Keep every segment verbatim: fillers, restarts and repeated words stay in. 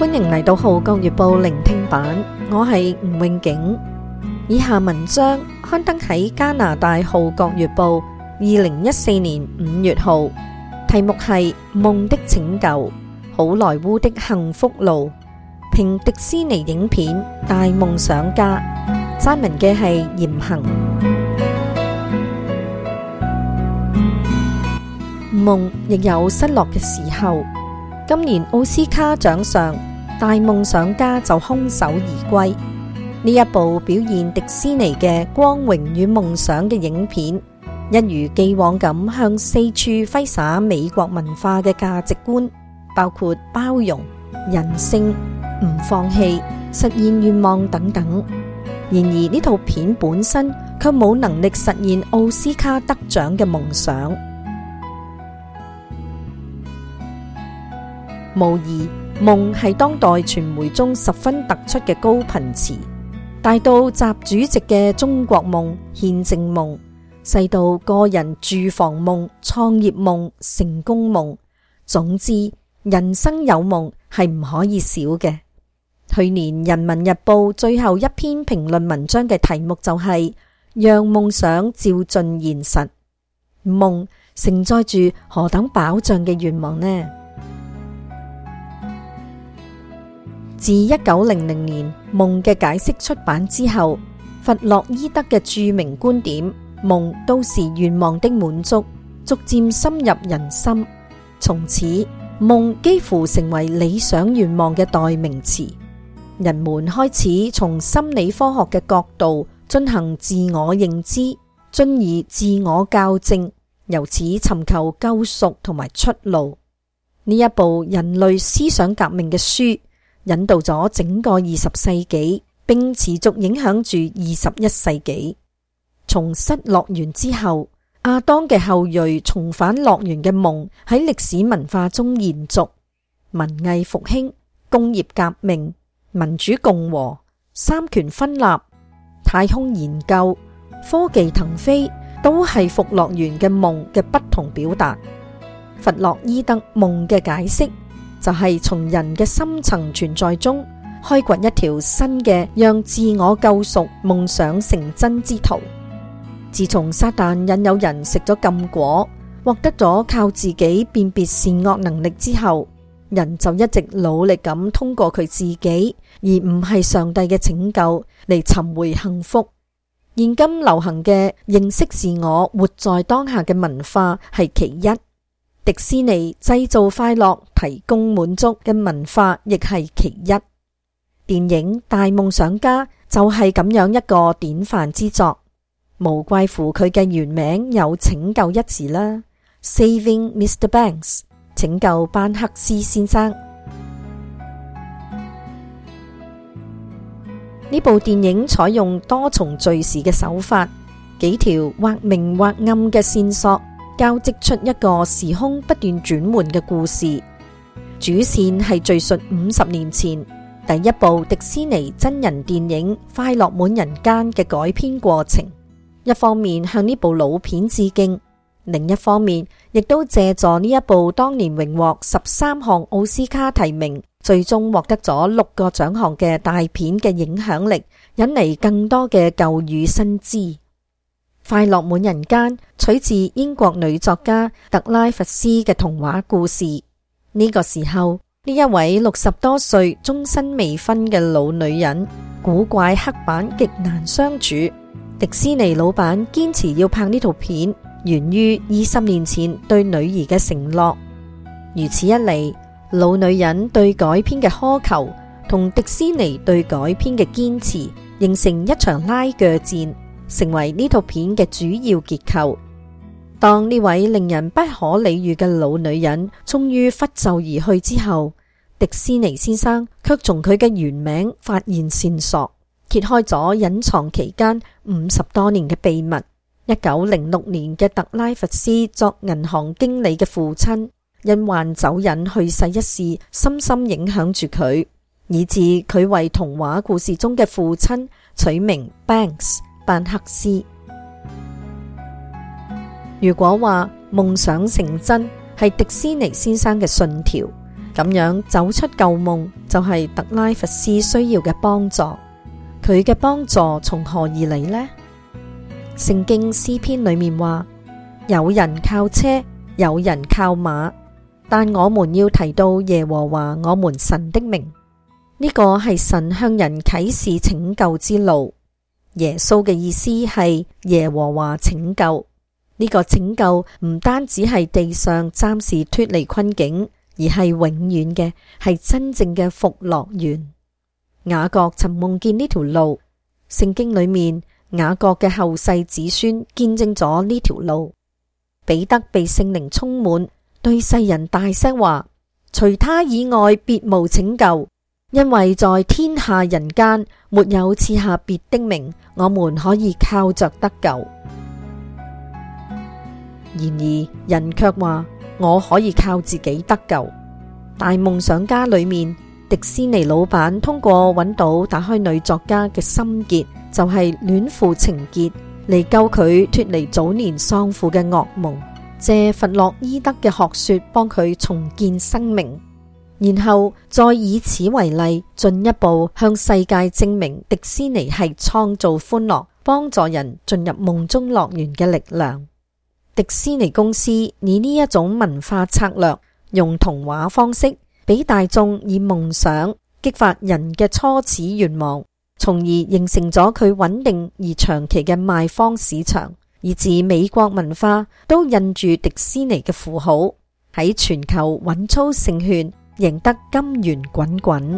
歡迎嚟到《號角月報》聆聽版，我係吳永景。以下文章刊登喺加拿大《號角月報》二零一四年五月號，題目係《夢的拯救》，好萊塢的幸福路，評迪士尼影片《大夢想家》，撰文嘅係嚴恒。夢亦有失落嘅時候，今年奧斯卡獎上，《大夢想家》就空手而歸。呢一部表現迪士尼嘅光榮與夢想嘅影片，一如既往咁向四處揮灑美國文化嘅價值觀，包括包容、人性、唔放棄、實現願望等等。然而呢套片本身卻冇能力實現奧斯卡得獎嘅夢想。無疑，夢係當代傳媒中十分突出嘅高頻詞，大到習主席嘅中國夢、憲政夢，細到個人住房夢、創業夢、成功夢。總之，人生有夢係唔可以少嘅。去年《人民日報》最後一篇評論文章嘅題目就係讓夢想照進現實。夢承載住何等飽脹嘅願望呢？自一九零零年《夢嘅解釋》出版之後，弗洛伊德嘅著名觀點夢都是願望的滿足，逐漸深入人心。從此，夢幾乎成為理想願望嘅代名詞。人們開始從心理科學嘅角度進行自我認知，進而自我校正，由此尋求救贖同埋出路。呢一部人類思想革命嘅書，引導咗整個二十世紀，並持續影響住二十一世紀。從失樂園之後，亞當嘅後裔重返樂園嘅夢喺歷史文化中延續。文藝復興、工業革命、民主共和、三權分立、太空研究、科技騰飛，都係弗樂園嘅夢嘅不同表達。弗洛伊德夢嘅解釋就係從人嘅深層存在中開掘一條新嘅讓自我救贖、夢想成真之途。自從撒旦引誘人食咗禁果，獲得咗靠自己辨別善惡能力之後，人就一直努力咁通過佢自己，而唔係上帝嘅拯救嚟尋回幸福。現今流行嘅認識自我、活在當下嘅文化係其一。迪士尼製造快樂、提供滿足嘅文化亦係其一。電影《大夢想家》就係咁樣一個典範之作，無怪乎佢嘅原名有拯救一詞啦 ，Saving Mister Banks， 拯救班克斯先生。呢部電影採用多重敘事嘅手法，幾條或明或暗嘅線索，交織出一個時空不斷轉換嘅故事。主線係敘述五十年前第一部迪士尼真人電影《快樂滿人間》嘅改編過程。一方面向呢部老片致敬，另一方面亦都借助呢一部當年榮獲十三項奧斯卡提名，最終獲得咗六個獎項嘅大片嘅影響力，引嚟更多嘅舊與新知。快樂滿人間取自英國女作家特拉弗斯嘅童話故事。呢個時候，呢一位六十多歲終身未婚嘅老女人，古怪刻板，極難相處。迪士尼老闆堅持要拍呢套片，源於二十年前對女兒嘅承諾。如此一嚟，老女人對改編嘅苛求同迪士尼對改編嘅堅持，形成一場拉鋸戰，成為呢套片嘅主要結構。當呢位令人不可理喻嘅老女人終於拂袖而去之後，迪士尼先生卻從佢嘅原名發現線索，揭開咗隱藏期間五十多年嘅秘密。一九零六年嘅特拉弗斯作銀行經理嘅父親，因患酒癮去世一事，深深影響住佢，以致佢為童話故事中嘅父親取名 Banks 班克斯。如果話夢想成真係迪士尼先生嘅信條， 咁樣走出舊夢就係特拉弗斯需要嘅幫助。佢嘅幫助從何而嚟呢？聖經詩篇裏面話，有人靠車，有人靠馬，但我們要提到耶和華我們神的名。呢個係神向人啟示拯救之路。耶穌嘅意思係耶和華拯救。呢個拯救唔單止係地上暫時脫離困境，而係永遠嘅，係真正嘅福樂園。雅各曾夢見呢條路，聖經裏面雅各嘅後世子孫見證咗呢條路。彼得被聖靈充滿，對世人大聲話，除他以外別無拯救，因為在天下人間沒有賜下別的名，我們可以靠着得救。然而人卻話，我可以靠自己得救。大夢想家裏面，迪士尼老闆通過揾到打開女作家嘅心結，就係戀父情結，嚟救佢脫離早年喪父嘅噩夢，借弗洛伊德嘅學說幫佢重建生命，然後再以此為例，進一步向世界證明迪士尼係創造歡樂、幫助人進入夢中樂園嘅力量。迪士尼公司以呢一種文化策略，用童話方式俾大眾以夢想激發人嘅初始願望，從而形成咗佢穩定而長期嘅賣方市場，以至美國文化都印住迪士尼嘅符號，喺全球穩操勝券，贏得金元滾滾。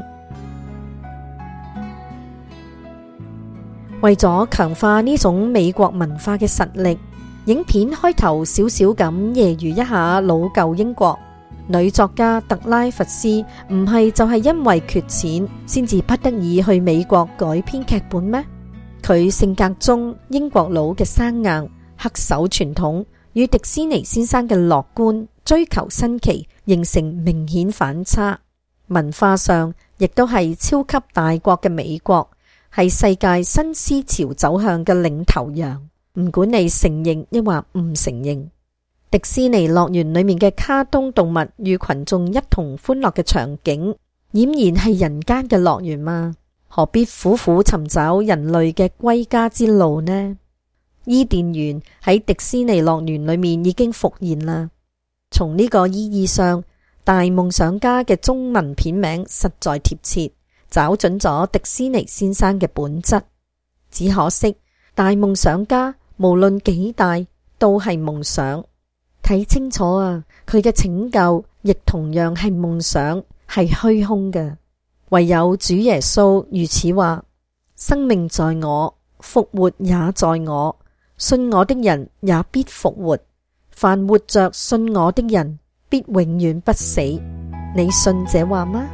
為咗強化呢種美國文化嘅實力，影片開頭少少咁揶揄一下老舊英國。女作家特拉弗斯唔係就係因為缺錢先至不得已去美國改編劇本咩？佢性格中英國佬嘅生硬、恪守傳統，與迪士尼先生嘅樂觀、追求新奇形成明顯反差。文化上亦都係超級大國嘅美國，係世界新思潮走向嘅領頭羊。唔管你承認抑或唔承認，迪士尼樂園裏面嘅卡通動物與群眾一同歡樂嘅場景，儼然係人間嘅樂園嘛？何必苦苦尋找人類嘅歸家之路呢？伊甸園喺迪士尼樂園裏面已經復現啦。從呢個意義上，大夢想家嘅中文片名實在貼切，找準咗迪士尼先生嘅本質。只可惜，大夢想家無論幾大都係夢想，睇清楚啊！佢嘅拯救亦同樣係夢想，係虛空嘅。唯有主耶穌如此話：生命在我，復活也在我，信我的人也必復活。凡活着信我的人，必永遠不死。你信這話嗎？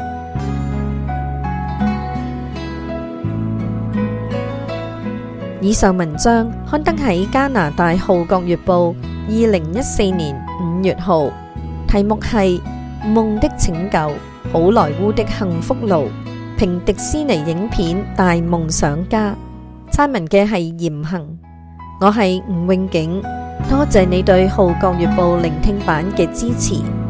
以上文章刊登喺加拿大《號角月報》二零一四年五月號，題目係《夢的拯救：好萊塢的幸福路》，評迪士尼影片《大夢想家》。撰文嘅係嚴恒，我係吳詠景，多謝你對《號角月報》聆聽版嘅支持。